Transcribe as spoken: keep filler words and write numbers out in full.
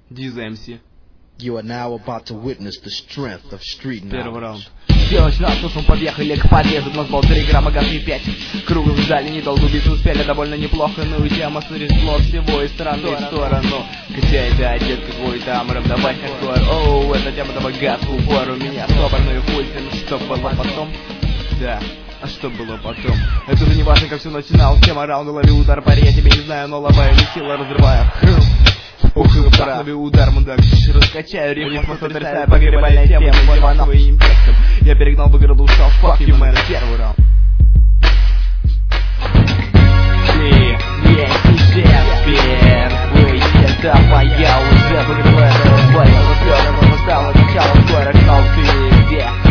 Диза эм си. You are now about to witness the strength of street Первый knowledge. раунд. Сделать нас мы подъехали к подъезду, нас был три грамма газы пять. Кругом в зале недолго убить успели довольно неплохо. Ну и тема срезло всего из стороны в сторону. Хотя это одет какой-то амром, давай хардкор. Оу, эта тема давай газ в упор. У меня собранную хуйсин, что было потом? Да. А что было потом? Это уже не важно, как все начиналось. Тема раунда, лови удар, пари, я тебя не знаю, но лобаю, не сила разрываю. Ух, брат, лови удар, мудак, раскачаю рифму, сотрясаю погребальная тема, диваном и импектом. Я перегнал бы городу, ушел, fuck you, man, первый раунд. Ты не сейчас первый, это я уже выиграл, это бой, это стало начало, скоро, но ты где?